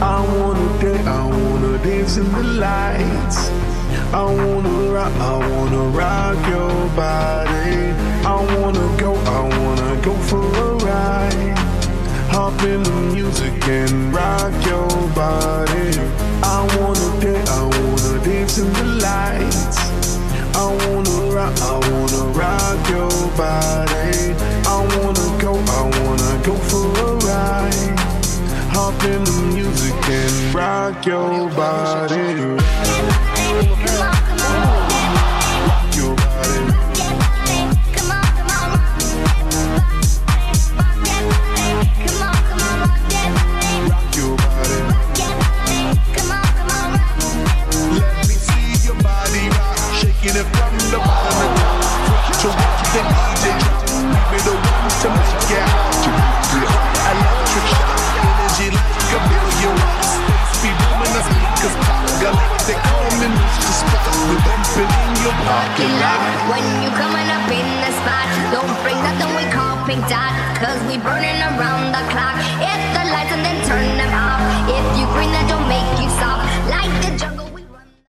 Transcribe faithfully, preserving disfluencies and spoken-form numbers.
I wanna dance, I wanna dance in the lights. I wanna rock, I wanna rock your body. I wanna go, I wanna go for a ride. Hop in the music and rock your body. I wanna dance, I wanna dance in the lights. I wanna rock, I wanna rock your body. I wanna go, I wanna go for a ride. Hop in the music and rock your body. Come on, come on, Rock your body. come on, come on, rock that body. Come on, come on, rock that body. Rock your body. Come on, come on, rock that body. Let me see your body rock, shaking it from the bottom to top. So watch the D J drop. We be the ones to make it hot. Electric shock, energy like a billion watts. Be booming the speakers pop. Galactic come and reach the spot. We're bumping in your parking lot. When you coming up in the spot, don't bring nothing we call pink dot, cause we burning around the clock. If the light